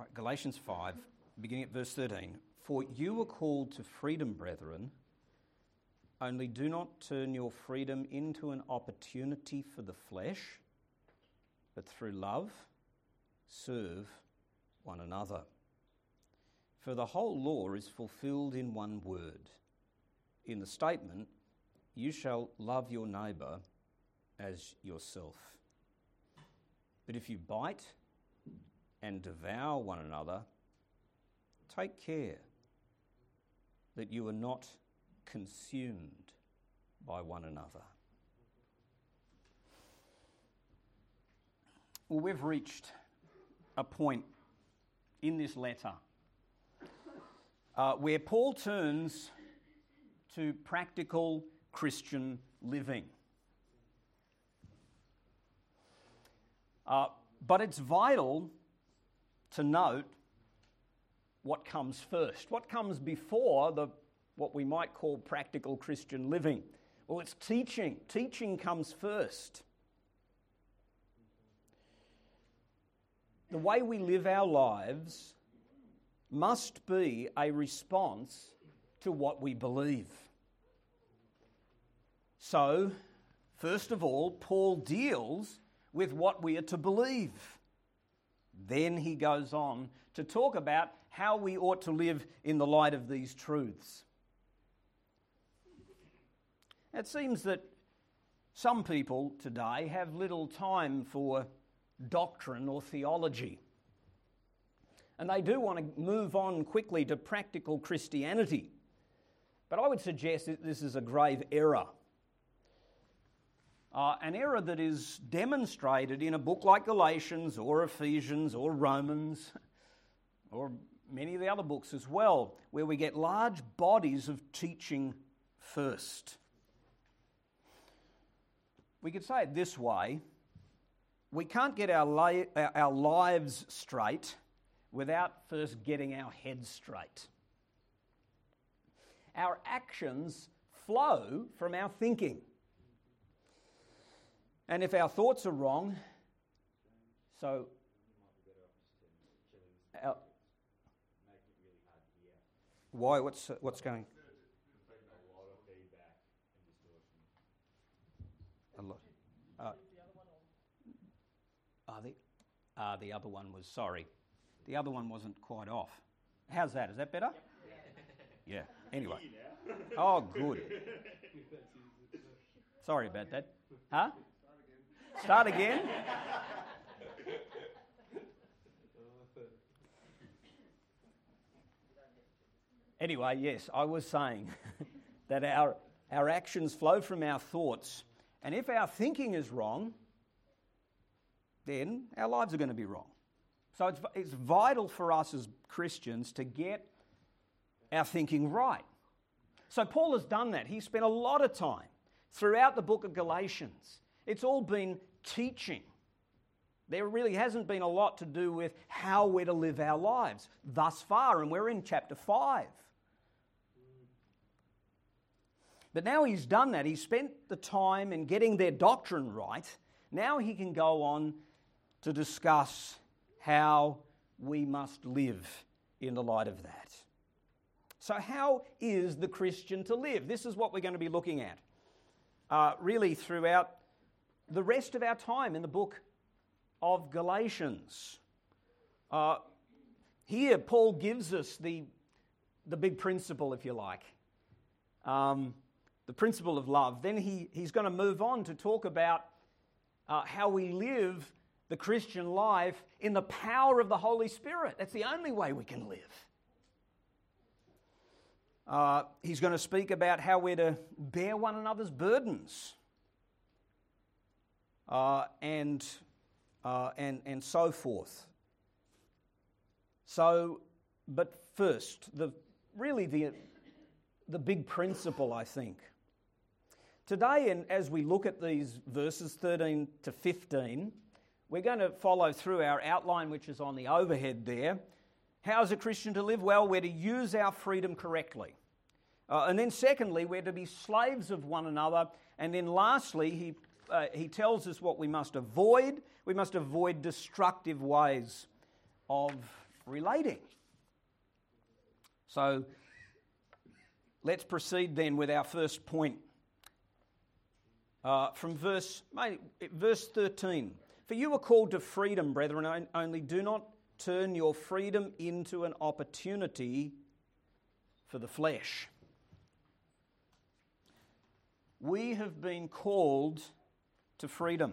Galatians 5, beginning at verse 13. For you were called to freedom, brethren, only do not turn your freedom into an opportunity for the flesh, but through love serve one another. For the whole law is fulfilled in one word, in the statement, you shall love your neighbour as yourself. But if you bite and devour one another, take care that you are not consumed by one another. Well, we've reached a point in this letter where Paul turns to practical Christian living. But it's vital to note what comes first. What comes before what we might call practical Christian living? Well, it's teaching. Teaching comes first. The way we live our lives must be a response to what we believe. So, first of all, Paul deals with what we are to believe. Then he goes on to talk about how we ought to live in the light of these truths. It seems that some people today have little time for doctrine or theology. And they do want to move on quickly to practical Christianity. But I would suggest that this is a grave error. An error that is demonstrated in a book like Galatians or Ephesians or Romans or many of the other books as well, where we get large bodies of teaching first. We could say it this way: we can't get our lives straight without first getting our heads straight. Our actions flow from our thinking. And if our thoughts are wrong, why? What's going? A lot. The other one was, sorry. The other one wasn't quite off. How's that? Is that better? Yeah. Anyway. Oh, good. Sorry about that. Huh? Start again? Anyway, yes, I was saying that our actions flow from our thoughts, and if our thinking is wrong, then our lives are going to be wrong. So it's vital for us as Christians to get our thinking right. So Paul has done that. He spent a lot of time throughout the book of Galatians. It's all been teaching. There really hasn't been a lot to do with how we're to live our lives thus far, and we're in chapter 5. But now he's done that. He's spent the time in getting their doctrine right. Now he can go on to discuss how we must live in the light of that. So how is the Christian to live? This is what we're going to be looking at really throughout the rest of our time in the book of Galatians. Here Paul gives us the big principle, if you like, the principle of love. Then he's going to move on to talk about how we live the Christian life in the power of the Holy Spirit. That's the only way we can live. He's going to speak about how we're to bear one another's burdens and so forth. So, but first, the big principle, I think. Today, and as we look at these verses 13 to 15, we're going to follow through our outline, which is on the overhead there. How is a Christian to live? Well, we're to use our freedom correctly. And then secondly, we're to be slaves of one another. And then lastly, he tells us what we must avoid. We must avoid destructive ways of relating. So let's proceed then with our first point. From verse 13. For you are called to freedom, brethren, only do not turn your freedom into an opportunity for the flesh. We have been called to freedom.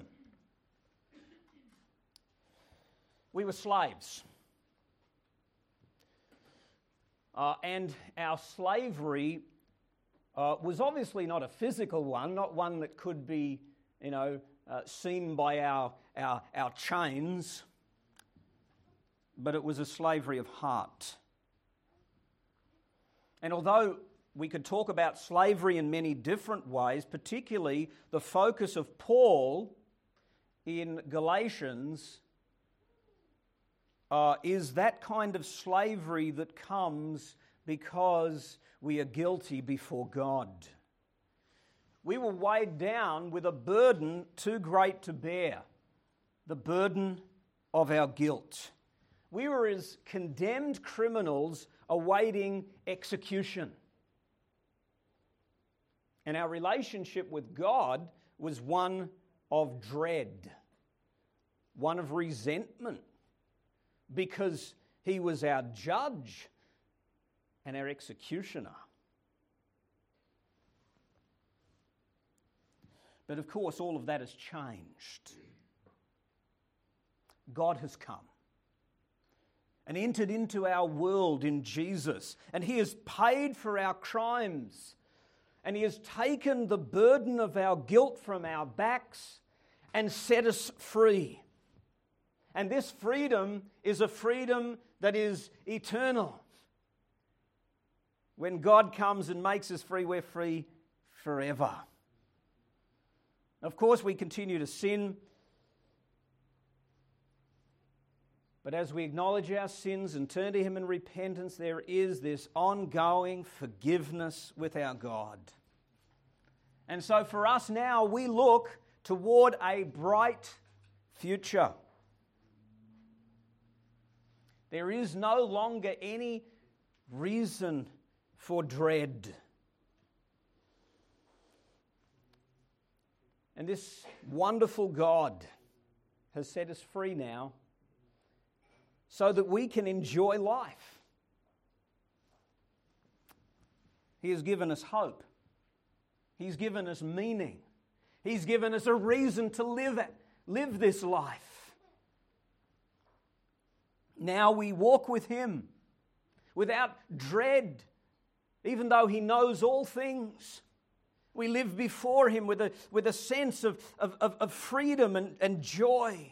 We were slaves. And our slavery was obviously not a physical one, not one that could be, seen by our chains, but it was a slavery of heart. And although we could talk about slavery in many different ways, particularly the focus of Paul in Galatians is that kind of slavery that comes because we are guilty before God. We were weighed down with a burden too great to bear, the burden of our guilt. We were as condemned criminals awaiting execution. And our relationship with God was one of dread, one of resentment, because He was our judge and our executioner. But of course, all of that has changed. God has come and entered into our world in Jesus, and He has paid for our crimes, and He has taken the burden of our guilt from our backs and set us free. And this freedom is a freedom that is eternal. When God comes and makes us free, we're free forever. Of course, we continue to sin, but as we acknowledge our sins and turn to Him in repentance, there is this ongoing forgiveness with our God. And so for us now, we look toward a bright future. There is no longer any reason for dread. And this wonderful God has set us free now so that we can enjoy life. He has given us hope. He's given us meaning. He's given us a reason to live this life. Now we walk with Him without dread, even though He knows all things. We live before Him with a sense of freedom and joy.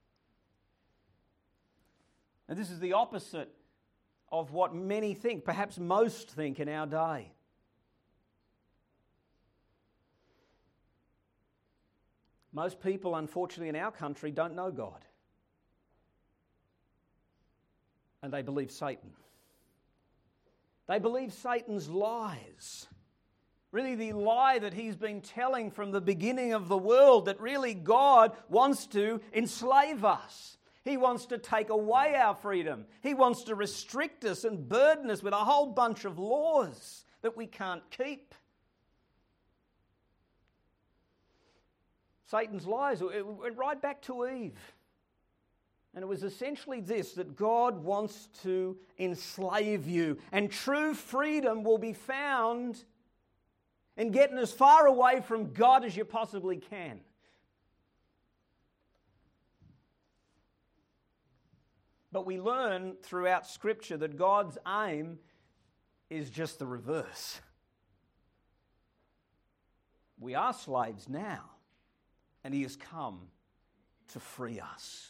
And this is the opposite of what many think, perhaps most think in our day. Most people, unfortunately, in our country don't know God. And they believe Satan. They believe Satan's lies. Really the lie that he's been telling from the beginning of the world, that really God wants to enslave us. He wants to take away our freedom. He wants to restrict us and burden us with a whole bunch of laws that we can't keep. Satan's lies, it went right back to Eve. And it was essentially this, that God wants to enslave you. And true freedom will be found in getting as far away from God as you possibly can. But we learn throughout Scripture that God's aim is just the reverse. We are slaves now, and He has come to free us.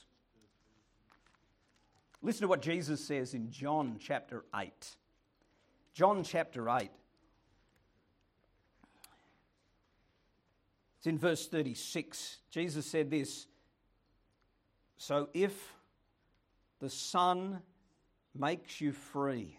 Listen to what Jesus says in John chapter 8. John chapter 8. It's in verse 36. Jesus said this, "So if the Son makes you free,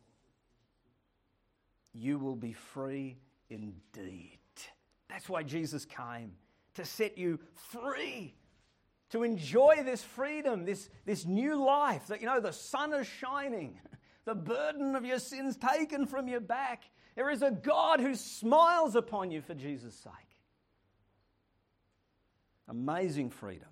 you will be free indeed." That's why Jesus came, to set you free. to enjoy this freedom, this new life, that, the sun is shining, the burden of your sins taken from your back. There is a God who smiles upon you for Jesus' sake. Amazing freedom.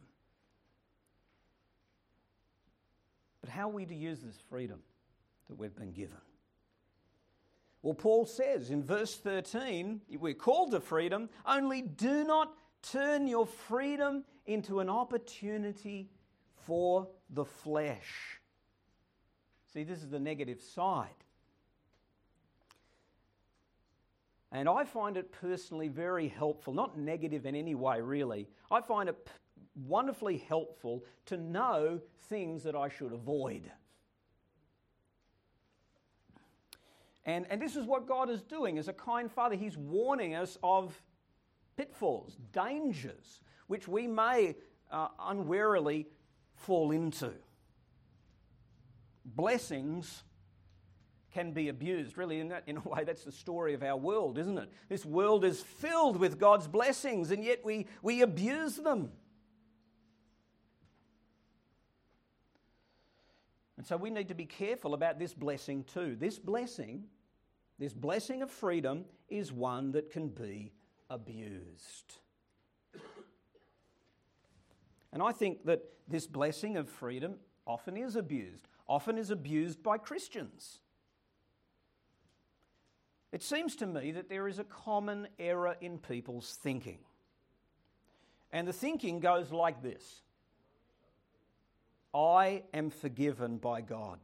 But how are we to use this freedom that we've been given? Well, Paul says in verse 13, we're called to freedom, only do not turn your freedom into an opportunity for the flesh. See, this is the negative side. And I find it personally very helpful, not negative in any way really. I find it wonderfully helpful to know things that I should avoid. And this is what God is doing as a kind Father. He's warning us of pitfalls, dangers, which we may unwarily fall into. Blessings can be abused. Really, in a way, that's the story of our world, isn't it? This world is filled with God's blessings, and yet we abuse them. And so we need to be careful about this blessing too. This blessing of freedom is one that can be abused. And I think that this blessing of freedom often is abused by Christians. It seems to me that there is a common error in people's thinking. And the thinking goes like this: I am forgiven by God.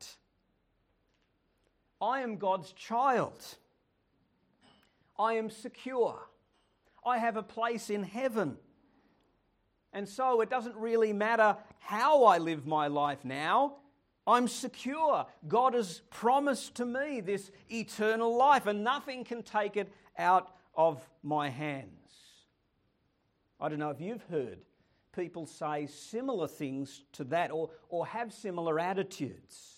I am God's child. I am secure. I have a place in heaven. And so it doesn't really matter how I live my life now. I'm secure. God has promised to me this eternal life, and nothing can take it out of my hands. I don't know if you've heard people say similar things to that or have similar attitudes.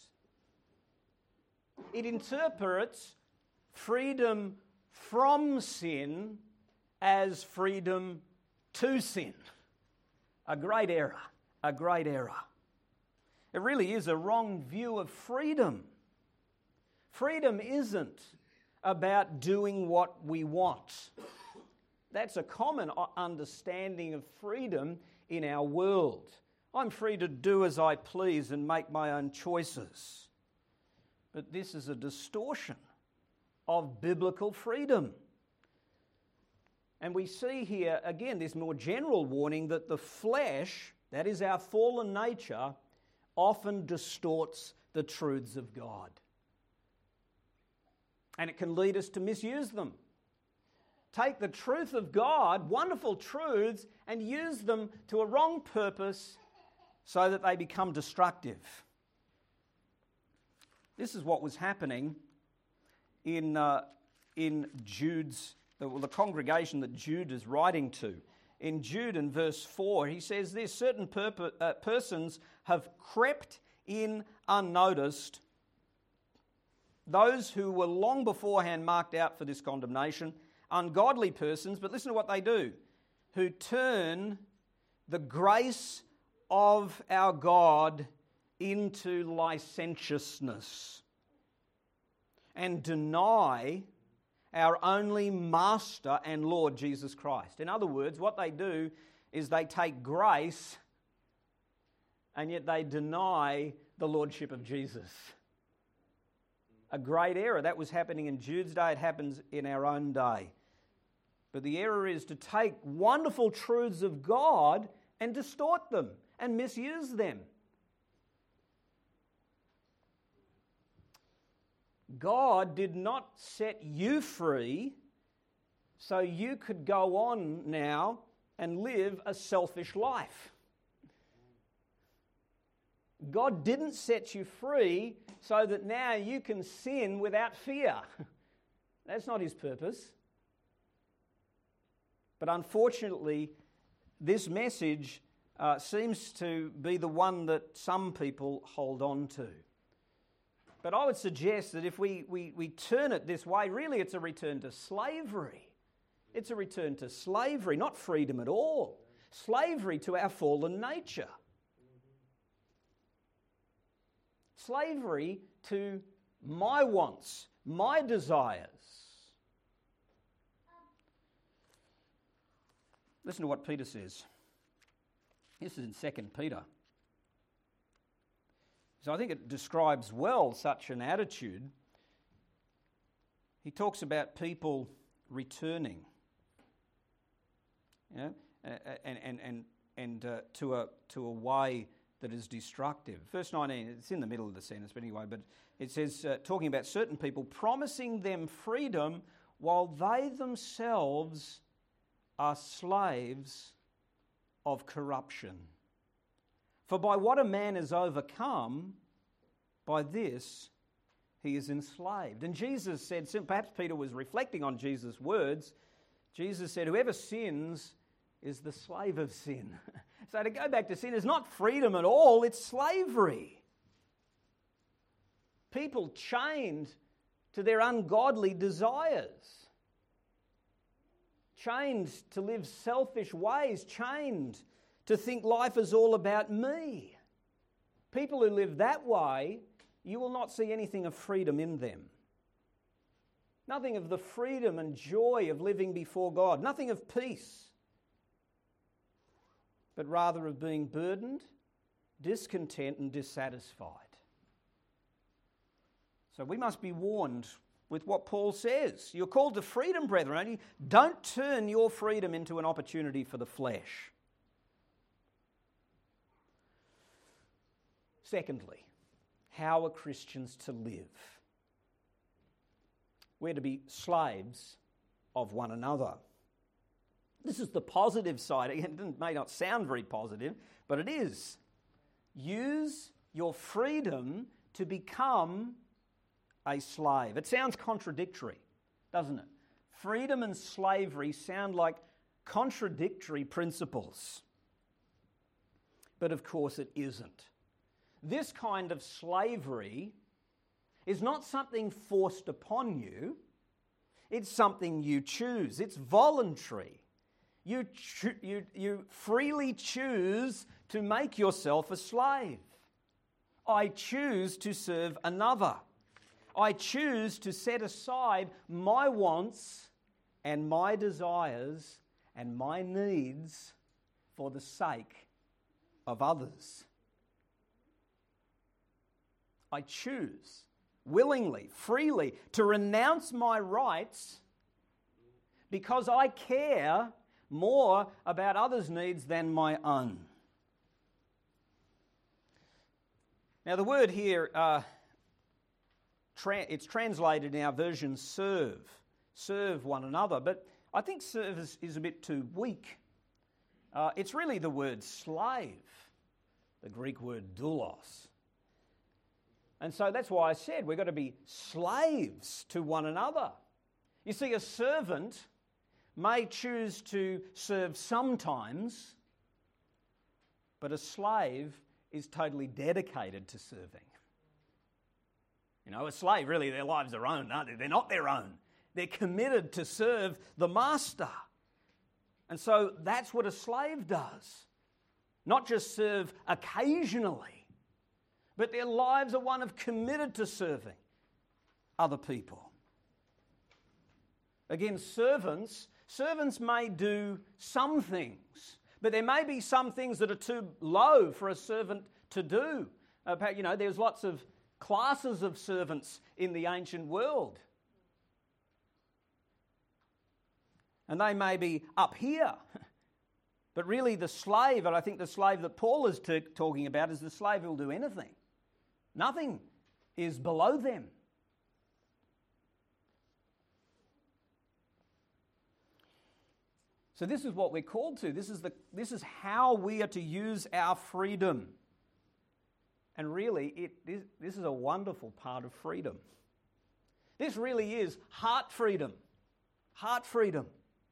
It interprets freedom from sin as freedom to sin. A great error. It really is a wrong view of freedom. Freedom isn't about doing what we want. That's a common understanding of freedom in our world. I'm free to do as I please and make my own choices. But this is a distortion of biblical freedom. And we see here, again, this more general warning that the flesh, that is our fallen nature, often distorts the truths of God. And it can lead us to misuse them. Take the truth of God, wonderful truths, and use them to a wrong purpose so that they become destructive. This is what was happening in Jude's, the congregation that Jude is writing to. In Jude, in verse 4, he says this: certain persons have crept in unnoticed, those who were long beforehand marked out for this condemnation, ungodly persons, but listen to what they do, who turn the grace of our God into licentiousness and deny our only Master and Lord Jesus Christ. In other words, what they do is they take grace and yet they deny the Lordship of Jesus. A great error. That was happening in Jude's day. It happens in our own day. But the error is to take wonderful truths of God and distort them and misuse them. God did not set you free so you could go on now and live a selfish life. God didn't set you free so that now you can sin without fear. That's not His purpose. But unfortunately, this message seems to be the one that some people hold on to. But I would suggest that if we turn it this way, really it's a return to slavery. It's a return to slavery, not freedom at all. Slavery to our fallen nature. Slavery to my wants, my desires. Listen to what Peter says. This is in 2 Peter. So I think it describes well such an attitude. He talks about people returning, and to a way that is destructive. Verse 19, it's in the middle of the sentence, but anyway, but it says, talking about certain people, promising them freedom while they themselves are slaves of corruption. For by what a man is overcome, by this he is enslaved. And Jesus said, perhaps Peter was reflecting on Jesus' words, Jesus said, whoever sins is the slave of sin. So to go back to sin is not freedom at all, it's slavery. People chained to their ungodly desires. Chained to live selfish ways, chained to think life is all about me. People who live that way, you will not see anything of freedom in them. Nothing of the freedom and joy of living before God. Nothing of peace. But rather of being burdened, discontent and dissatisfied. So we must be warned with what Paul says. You're called to freedom, brethren, only don't turn your freedom into an opportunity for the flesh. Secondly, how are Christians to live? We're to be slaves of one another. This is the positive side. It may not sound very positive, but it is. Use your freedom to become a slave. It sounds contradictory, doesn't it? Freedom and slavery sound like contradictory principles. But of course it isn't. This kind of slavery is not something forced upon you. It's something you choose. It's voluntary. You freely choose to make yourself a slave. I choose to serve another. I choose to set aside my wants and my desires and my needs for the sake of others. I choose willingly, freely, to renounce my rights because I care more about others' needs than my own. Now the word here, it's translated in our version serve one another, but I think serve is a bit too weak. It's really the word slave, the Greek word doulos. And so that's why I said we've got to be slaves to one another. You see, a servant may choose to serve sometimes, but a slave is totally dedicated to serving. You know, a slave, really, their lives are own, aren't they? They're not their own. They're committed to serve the master. And so that's what a slave does. Not just serve occasionally, but their lives are one of committed to serving other people. Again, servants may do some things, but there may be some things that are too low for a servant to do. There's lots of classes of servants in the ancient world. And they may be up here. But really the slave, and I think the slave that Paul is talking about, is the slave who will do anything. Nothing is below them. So this is what we're called to. This is how we are to use our freedom. And really, this is a wonderful part of freedom. This really is heart freedom. Heart freedom.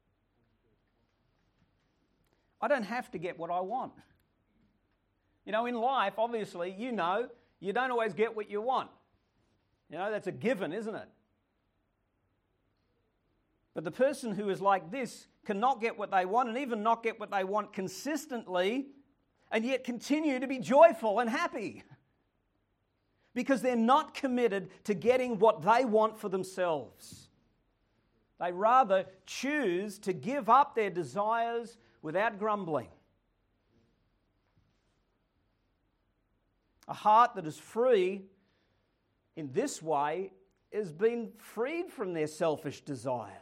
I don't have to get what I want. You know, in life, obviously, you don't always get what you want. You know, that's a given, isn't it? But the person who is like this cannot get what they want and even not get what they want consistently and yet continue to be joyful and happy because they're not committed to getting what they want for themselves. They rather choose to give up their desires without grumbling. A heart that is free in this way has been freed from their selfish desires,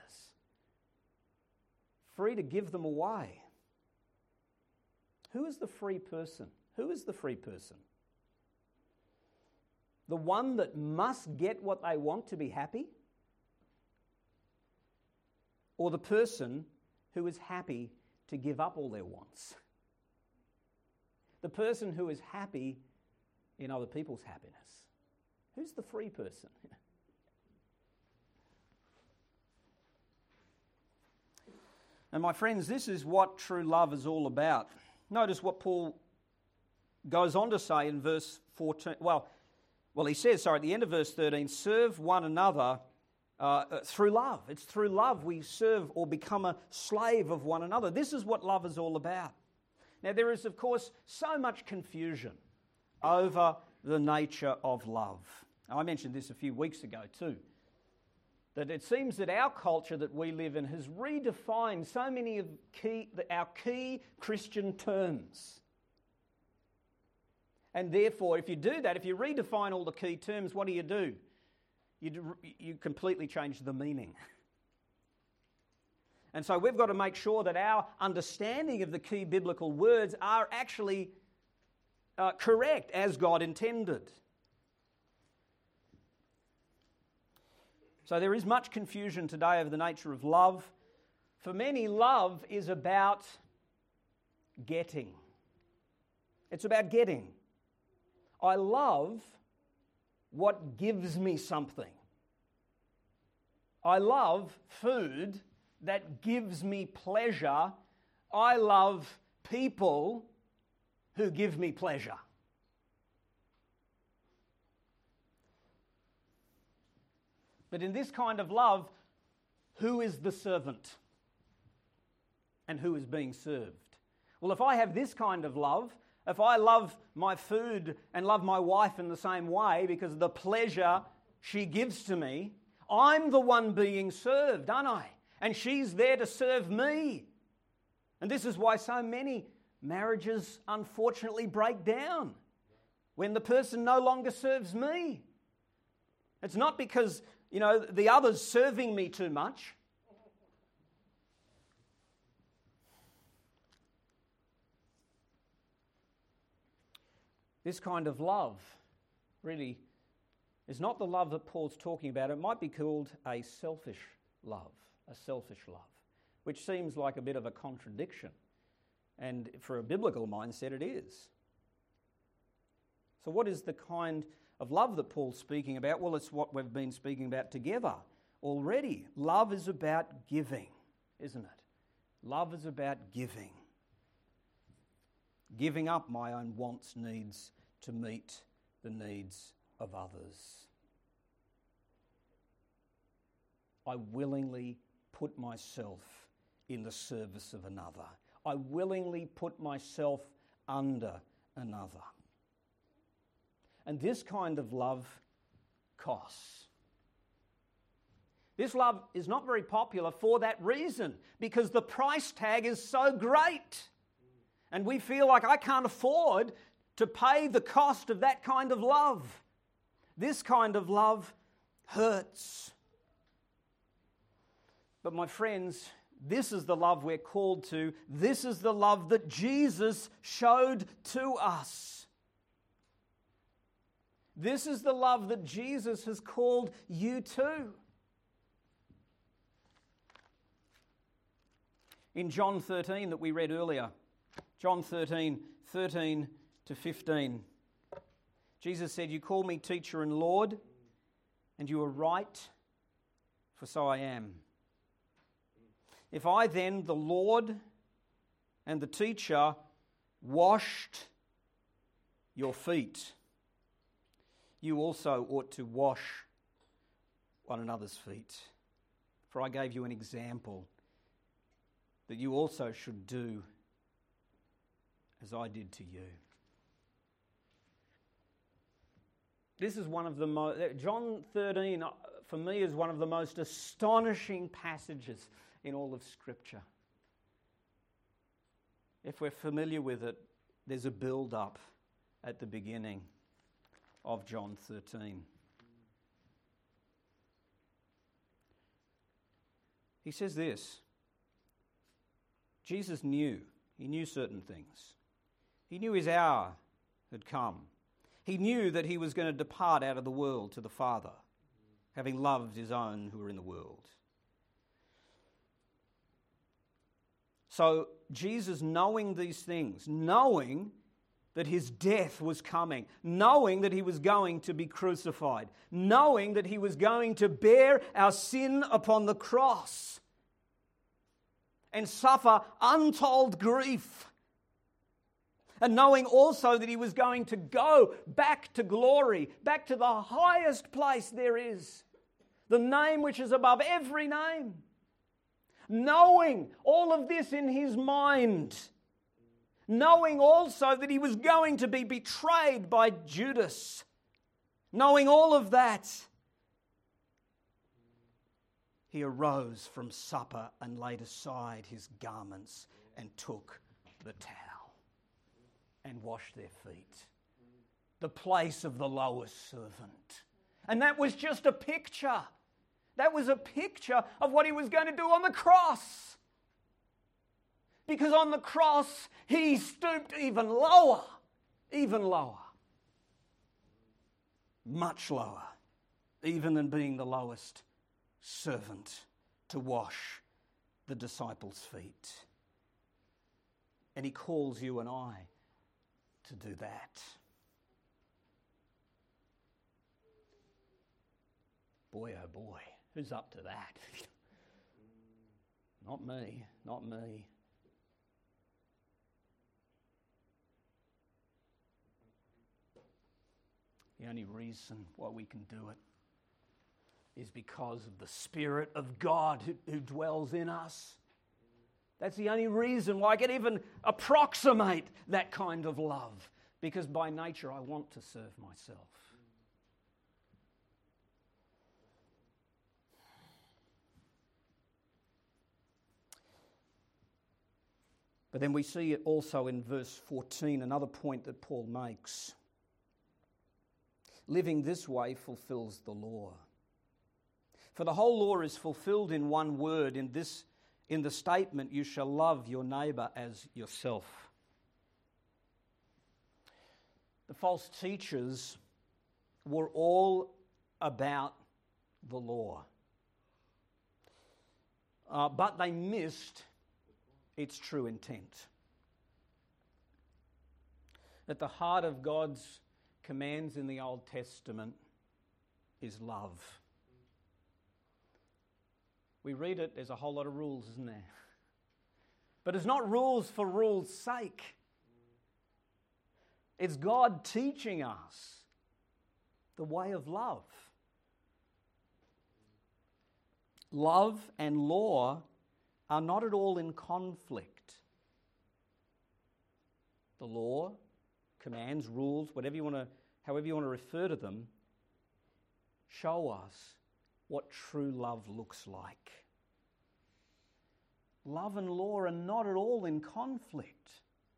free to give them away. Who is the free person? Who is the free person? The one that must get what they want to be happy? Or the person who is happy to give up all their wants? The person who is happy in other people's happiness. Who's the free person? And my friends, this is what true love is all about. Notice what Paul goes on to say in verse 14. Well, he says, at the end of verse 13, serve one another through love. It's through love we serve or become a slave of one another. This is what love is all about. Now, there is, of course, so much confusion over the nature of love. I mentioned this a few weeks ago too, that it seems that our culture that we live in has redefined so many of our key Christian terms. And therefore, if you do that, if you redefine all the key terms, what do? You completely change the meaning. And so we've got to make sure that our understanding of the key biblical words are actually correct as God intended. So there is much confusion today over the nature of love. For many, love is about getting. It's about getting. I love what gives me something. I love food that gives me pleasure. I love people who give me pleasure. But in this kind of love, who is the servant? And who is being served? Well, if I have this kind of love, if I love my food and love my wife in the same way because of the pleasure she gives to me, I'm the one being served, aren't I? And she's there to serve me. And this is why so many marriages unfortunately break down when the person no longer serves me. It's not because, the other's serving me too much. This kind of love really is not the love that Paul's talking about. It might be called a selfish love, which seems like a bit of a contradiction. And for a biblical mindset, it is. So what is the kind of love that Paul's speaking about? Well, it's what we've been speaking about together already. Love is about giving, isn't it? Love is about giving. Giving up my own wants, needs to meet the needs of others. I willingly put myself in the service of another. I willingly put myself under another. And this kind of love costs. This love is not very popular for that reason, because the price tag is so great. And we feel like I can't afford to pay the cost of that kind of love. This kind of love hurts. But my friends, this is the love we're called to. This is the love that Jesus showed to us. This is the love that Jesus has called you to. In John 13 that we read earlier, John 13 to 15, Jesus said, "You call me teacher and Lord, and you are right, for so I am. If I then, the Lord and the teacher, washed your feet, you also ought to wash one another's feet. For I gave you an example that you also should do as I did to you. This is one of the John 13, for me, is one of the most astonishing passages in all of Scripture. If we're familiar with it, there's a build-up at the beginning of John 13. He says this: Jesus knew. He knew certain things. He knew his hour had come. He knew that he was going to depart out of the world to the Father, having loved his own who were in the world. So Jesus, knowing these things, knowing that his death was coming, knowing that he was going to be crucified, knowing that he was going to bear our sin upon the cross and suffer untold grief, and knowing also that he was going to go back to glory, back to the highest place there is, the name which is above every name. Knowing all of this in his mind, knowing also that he was going to be betrayed by Judas, knowing all of that, he arose from supper and laid aside his garments and took the towel and washed their feet, the place of the lowest servant. And that was just a picture. That was a picture of what he was going to do on the cross. Because on the cross, he stooped even lower, much lower, even than being the lowest servant to wash the disciples' feet. And he calls you and I to do that. Boy, oh boy, who's up to that? Not me, not me. The only reason why we can do it is because of the Spirit of God who dwells in us. That's the only reason why I can even approximate that kind of love, because by nature I want to serve myself. But then we see it also in verse 14, another point that Paul makes. Living this way fulfills the law. For the whole law is fulfilled in one word, in the statement, you shall love your neighbour as yourself. The false teachers were all about the law. But they missed its true intent. At the heart of God's commands in the Old Testament is love. We read it, there's a whole lot of rules, isn't there? But it's not rules for rules' sake. It's God teaching us the way of love. Love and law are not at all in conflict. The law, commands, rules, however you want to refer to them, show us what true love looks like. Love and law are not at all in conflict.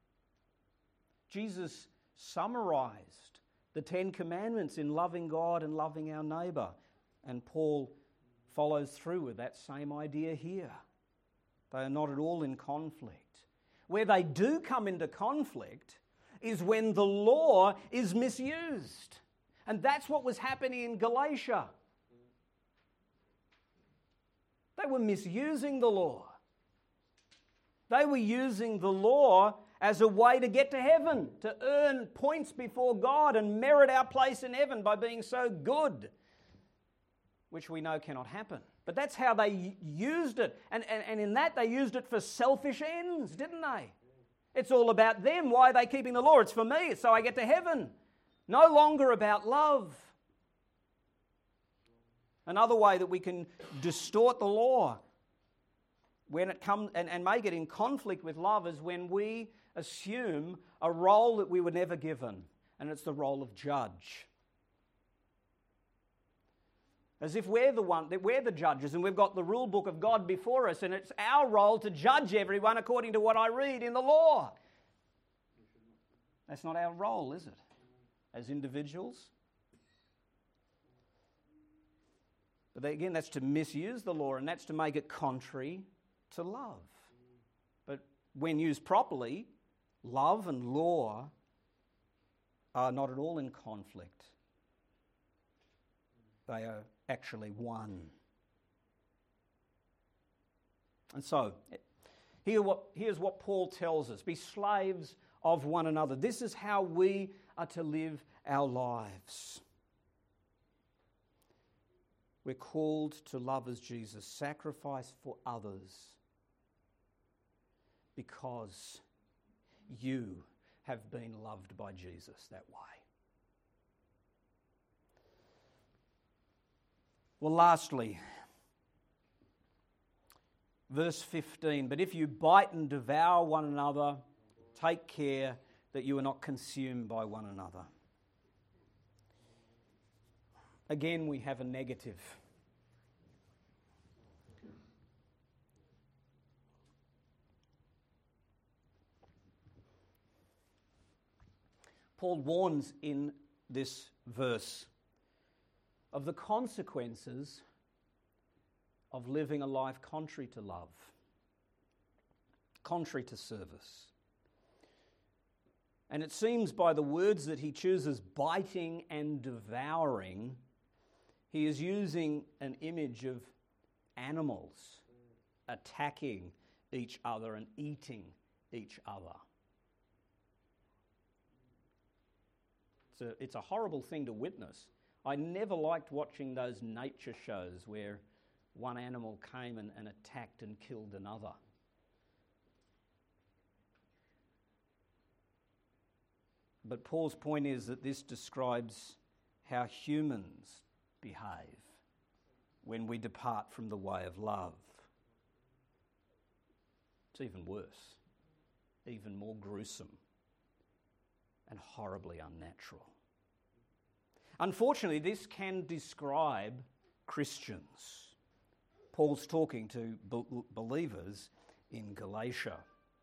Jesus summarized the 10 Commandments in loving God and loving our neighbour, and Paul follows through with that same idea here. They are not at all in conflict. Where they do come into conflict is when the law is misused. And that's what was happening in Galatia. They were misusing the law. They were using the law as a way to get to heaven, to earn points before God and merit our place in heaven by being so good, which we know cannot happen. But that's how they used it. And in that, they used it for selfish ends, didn't they? It's all about them. Why are they keeping the law? It's for me, it's so I get to heaven. No longer about love. Another way that we can distort the law. when it comes and may get in conflict with love is when we assume a role that we were never given, and it's the role of judge. As if we're the judges, and we've got the rule book of God before us, and it's our role to judge everyone according to what I read in the law. That's not our role, is it? As individuals. But again, that's to misuse the law, and that's to make it contrary to love. But when used properly, love and law are not at all in conflict. They are actually one. And so, here's what Paul tells us. Be slaves of one another. This is how we are to live our lives. We're called to love as Jesus, sacrifice for others, because you have been loved by Jesus that way. Well, lastly, verse 15, but if you bite and devour one another, take care that you are not consumed by one another. Again, we have a negative. Paul warns in this verse of the consequences of living a life contrary to love, contrary to service. And it seems by the words that he chooses, biting and devouring, he is using an image of animals attacking each other and eating each other. It's a horrible thing to witness. I never liked watching those nature shows where one animal came and attacked and killed another. But Paul's point is that this describes how humans behave when we depart from the way of love. It's even worse, even more gruesome and horribly unnatural. Unfortunately, this can describe Christians. Paul's talking to believers in Galatia.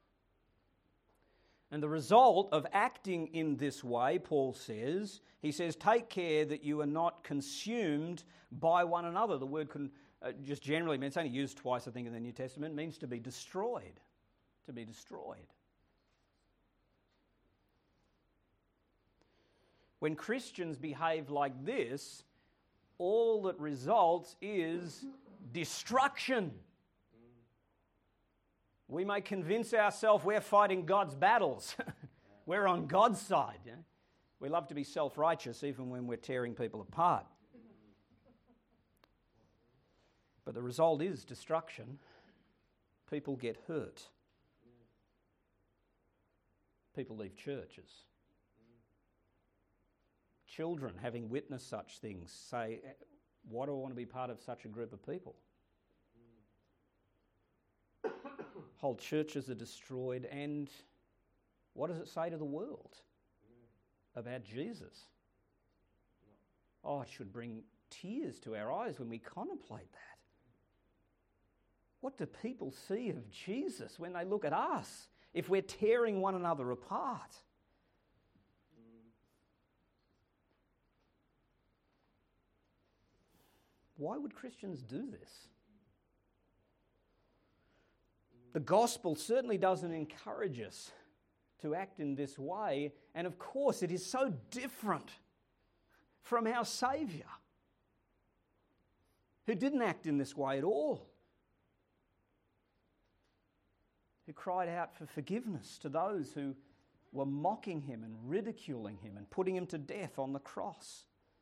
And the result of acting in this way, Paul says, he says, take care that you are not consumed by one another. The word can just generally means, it's only used twice, I think, in the New Testament, means to be destroyed. To be destroyed. When Christians behave like this, all that results is destruction. We may convince ourselves we're fighting God's battles. We're on God's side. Yeah? We love to be self-righteous even when we're tearing people apart. But the result is destruction. People get hurt. People leave churches. Children, having witnessed such things, say, why do I want to be part of such a group of people? Whole churches are destroyed, and what does it say to the world about Jesus? Oh, it should bring tears to our eyes when we contemplate that. What do people see of Jesus when they look at us if we're tearing one another apart? Why would Christians do this? The gospel certainly doesn't encourage us to act in this way, and of course it is so different from our Saviour, who didn't act in this way at all, who cried out for forgiveness to those who were mocking him and ridiculing him and putting him to death on the cross.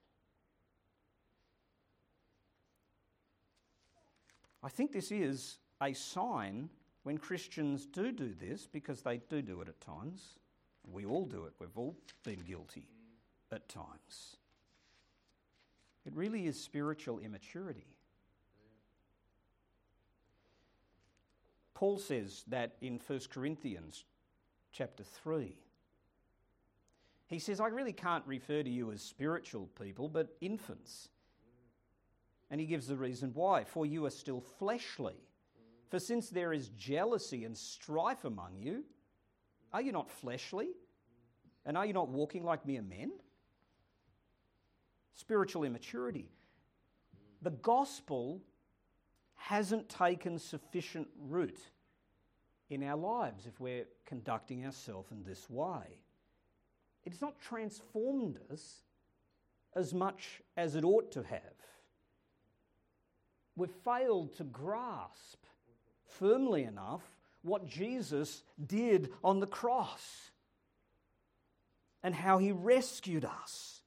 I think this is a sign when Christians do this, because they do it at times. We all do it. We've all been guilty at times. It really is spiritual immaturity. Paul says that in 1 Corinthians chapter 3. He says, I really can't refer to you as spiritual people, but infants. And he gives the reason why. For you are still fleshly. For since there is jealousy and strife among you, are you not fleshly? And are you not walking like mere men? Spiritual immaturity. The gospel hasn't taken sufficient root in our lives if we're conducting ourselves in this way. It's not transformed us as much as it ought to have. We've failed to grasp firmly enough what Jesus did on the cross and how he rescued us.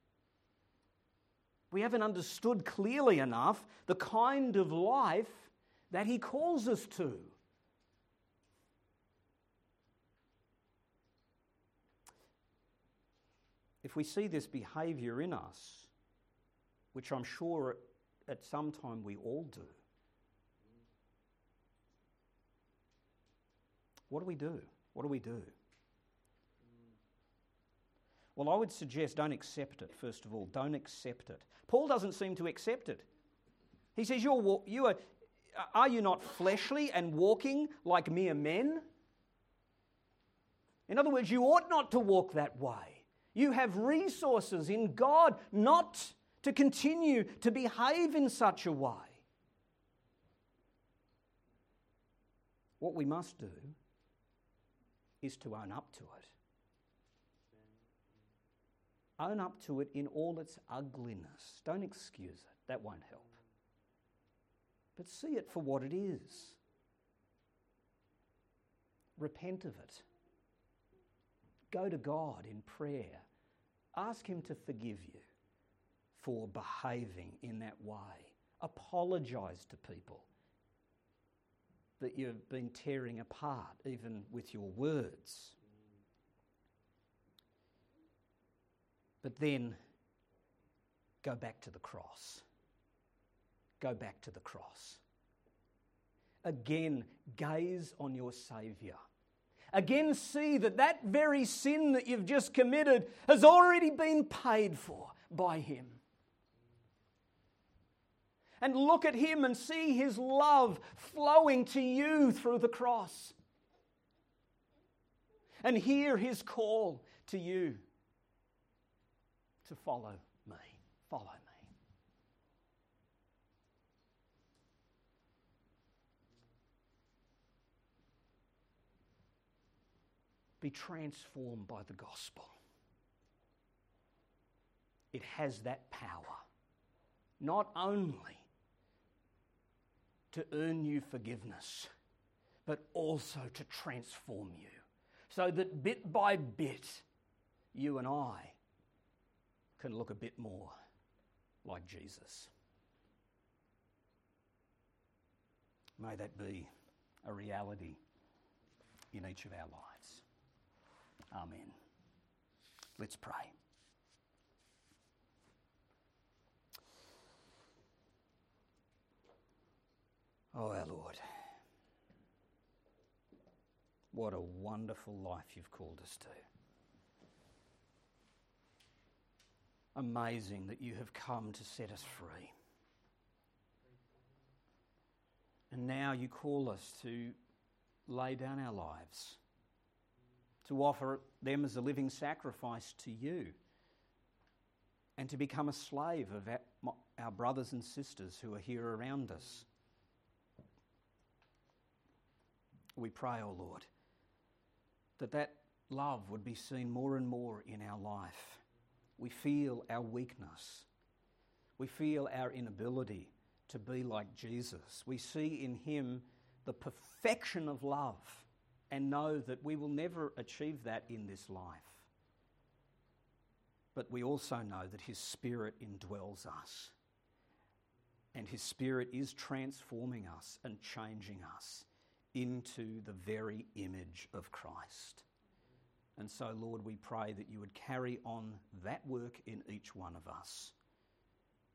We haven't understood clearly enough the kind of life that he calls us to. If we see this behaviour in us, which I'm sure at some time we all do, what do we do? What do we do? Well, I would suggest don't accept it, first of all. Don't accept it. Paul doesn't seem to accept it. He says, are you not fleshly and walking like mere men? In other words, you ought not to walk that way. You have resources in God not to continue to behave in such a way. What we must do is to own up to it. Own up to it in all its ugliness. Don't excuse it. That won't help. But see it for what it is. Repent of it. Go to God in prayer. Ask him to forgive you for behaving in that way. Apologise to people that you've been tearing apart, even with your words. But then go back to the cross. Go back to the cross. Again, gaze on your Saviour. Again, see that that very sin that you've just committed has already been paid for by him. And look at him and see his love flowing to you through the cross. And hear his call to you to follow me. Follow me. Be transformed by the gospel. It has that power, not only to earn you forgiveness, but also to transform you, so that bit by bit, you and I can look a bit more like Jesus. May that be a reality in each of our lives. Amen. Let's pray. Oh, our Lord, what a wonderful life you've called us to. Amazing that you have come to set us free. And now you call us to lay down our lives, to offer them as a living sacrifice to you, and to become a slave of our brothers and sisters who are here around us. We pray, O Lord, that love would be seen more and more in our life. We feel our weakness. We feel our inability to be like Jesus. We see in him the perfection of love and know that we will never achieve that in this life. But we also know that his Spirit indwells us, and his Spirit is transforming us and changing us into the very image of Christ. And so, Lord, we pray that you would carry on that work in each one of us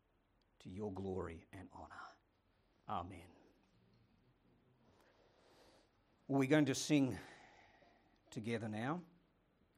to your glory and honour. Amen. We're going to sing together now.